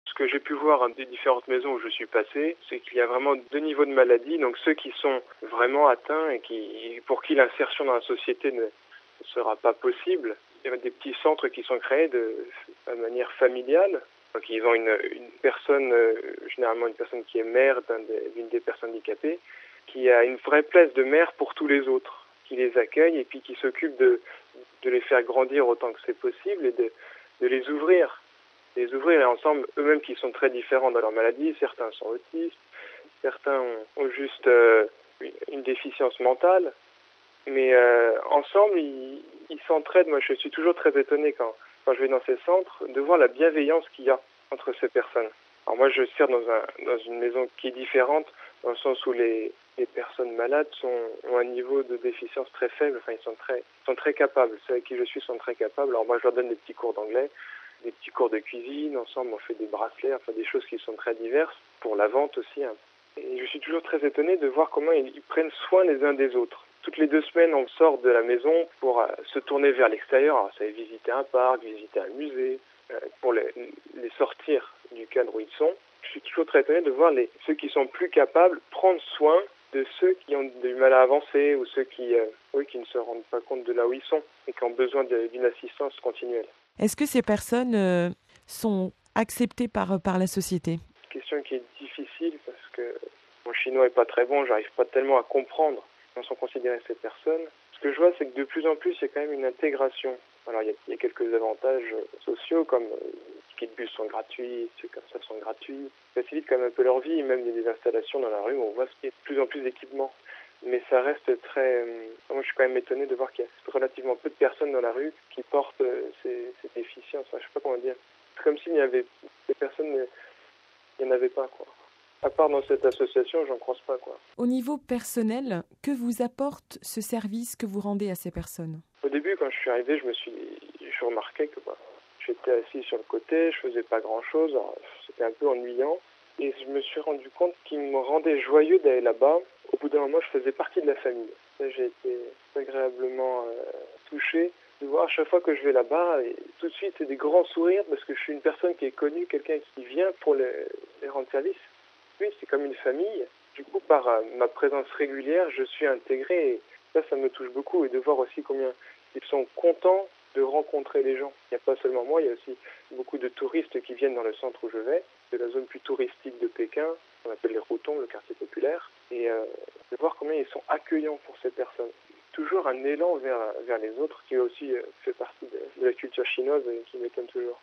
Ce que j'ai pu voir des différentes maisons où je suis passé, c'est qu'il y a vraiment 2 niveaux de maladie. Donc ceux qui sont vraiment atteints et pour qui l'insertion dans la société ne sera pas possible. Il y a des petits centres qui sont créés de manière familiale. Donc ils ont une personne, généralement une personne qui est mère d'une des personnes handicapées, qui a une vraie place de mère pour tous les autres, qui les accueille et puis qui s'occupe de les faire grandir autant que c'est possible et de les ouvrir ensemble, eux-mêmes qui sont très différents dans leur maladie. Certains sont autistes, certains ont juste une déficience mentale, mais ensemble, ils s'entraident. Moi, je suis toujours très étonné quand je vais dans ces centres de voir la bienveillance qu'il y a entre ces personnes. Alors moi, je sers dans une maison qui est différente, dans le sens où les personnes malades ont un niveau de déficience très faible. Enfin, ils sont très capables. Ceux avec qui je suis sont très capables. Alors moi, je leur donne des petits cours d'anglais, des petits cours de cuisine. Ensemble, on fait des bracelets, enfin des choses qui sont très diverses, pour la vente aussi. Hein. Et je suis toujours très étonné de voir comment ils prennent soin les uns des autres. Toutes les 2 semaines, on sort de la maison pour se tourner vers l'extérieur. Alors, ça va visiter un parc, visiter un musée, pour les sortir du cadre où ils sont. Je suis toujours très étonné de voir ceux qui sont plus capables prendre soin de ceux qui ont du mal à avancer ou ceux qui ne se rendent pas compte de là où ils sont et qui ont besoin d'une assistance continuelle. Est-ce que ces personnes sont acceptées par la société? Question qui est difficile parce que mon chinois est pas très bon, j'arrive pas tellement à comprendre comment sont considérées ces personnes. Ce que je vois, c'est que de plus en plus, il y a quand même une intégration. Alors, il y a quelques avantages sociaux, comme les tickets de bus sont gratuits, ces trucs comme ça sont gratuits. Ça facilite quand même un peu leur vie, même il y a des installations dans la rue où on voit qu'il y a de plus en plus d'équipements. Mais ça reste très... Moi, je suis quand même étonné de voir qu'il y a relativement peu de personnes dans la rue qui portent ces déficiences. Enfin, je sais pas comment dire. C'est comme s'il y avait des personnes... Il n'y en avait pas, quoi. À part dans cette association, j'en croise pas, quoi. Au niveau personnel, que vous apporte ce service que vous rendez à ces personnes? Au début, quand je suis arrivé, je remarquais que j'étais assis sur le côté, je faisais pas grand-chose, alors, c'était un peu ennuyant. Et je me suis rendu compte qu'il me rendait joyeux d'aller là-bas. Au bout d'un moment, je faisais partie de la famille. Ça, j'ai été agréablement touché de voir à chaque fois que je vais là-bas, et tout de suite, c'est des grands sourires parce que je suis une personne qui est connue, quelqu'un qui vient pour les rendre service. Oui, c'est comme une famille. Du coup, par ma présence régulière, je suis intégré. Et ça me touche beaucoup. Et de voir aussi combien ils sont contents de rencontrer les gens. Il n'y a pas seulement moi, il y a aussi beaucoup de touristes qui viennent dans le centre où je vais, de la zone plus touristique de Pékin, qu'on appelle les Routons, le quartier populaire, et de voir combien ils sont accueillants pour ces personnes. Toujours un élan vers les autres qui aussi fait partie de la culture chinoise et qui m'étonne toujours.